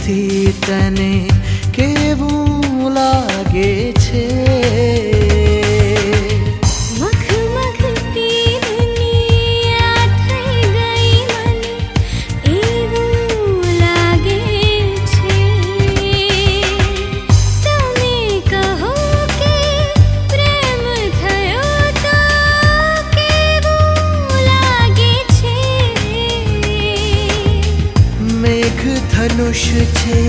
જ્યારથી તને કેવું લાગે છે ધનુષ છે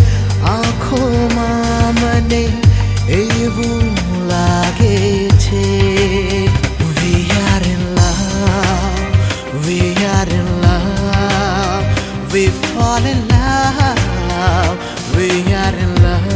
આંખોમાં મને એવું લાગે છે We are in love, we are in love, we fall in love, we are in love.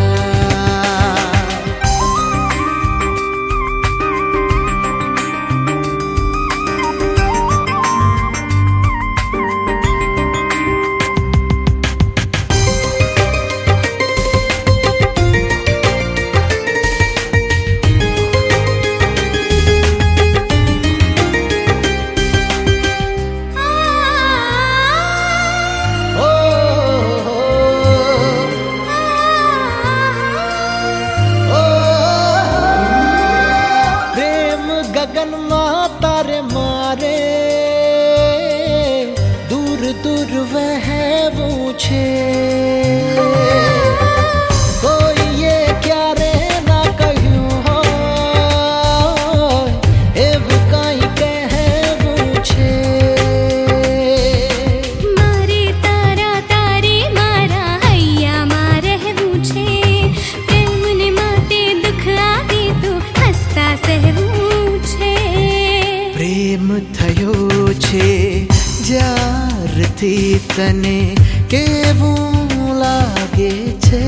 ગગનમાં તારે મારે દૂર દૂર વહેવું છે કોઈએ ક્યારે ના કહ્યું હોય એવું કાંઈ કહેવું છે મારે તારા તારે મારા હૈયામાં રહેવું છે પ્રેમને માટે દુઃખ આવે તો હસતા સહેવું પ્રેમ થયો છે જ્યારથી તને કેવું લાગે છે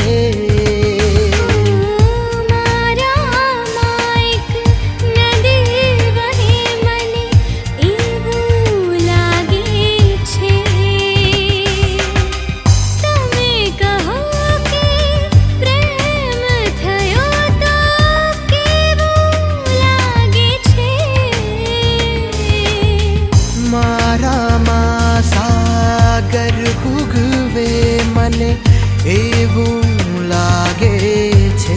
મારામાં સાગર ઉગવે મને એવું લાગે છે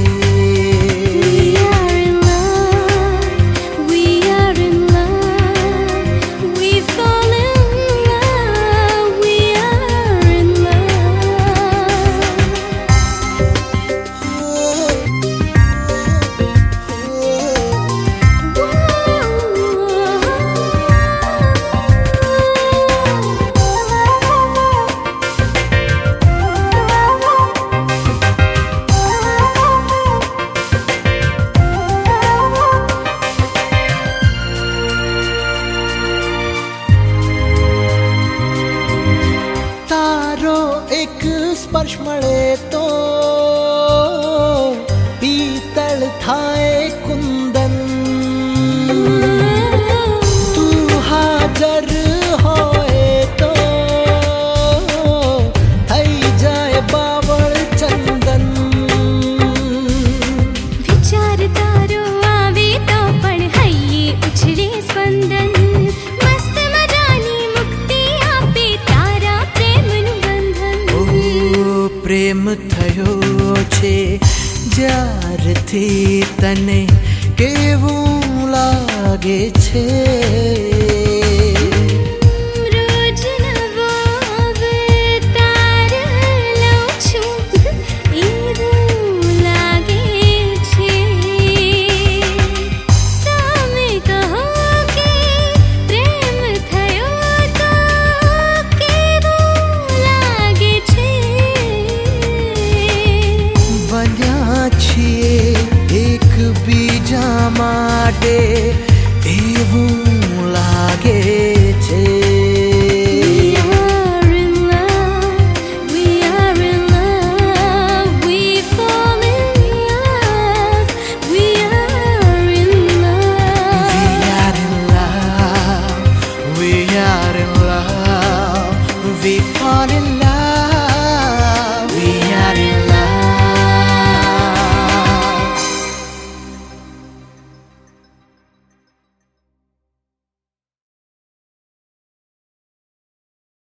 એક સ્પર્શ મળે તો પીતળ થાય કુંદન તું હાજર હોય તો થઈ જાય બાવળ ચંદન વિચાર તારો આવે તો પણ હૈયે ઉછળે સ્પંદન મસ્ત મજાની મુક્તિ આપે તારા પ્રેમનું પ્રેમ થયો છે જ્યારથી તને કેવું લાગે છે રોજ નવો અવતાર લઉં છું એવું લાગે છે તમે કહો કે પ્રેમ થયો તો કેવું લાગે છે બન્યા છીએ એકબીજા માટે એવું લાગે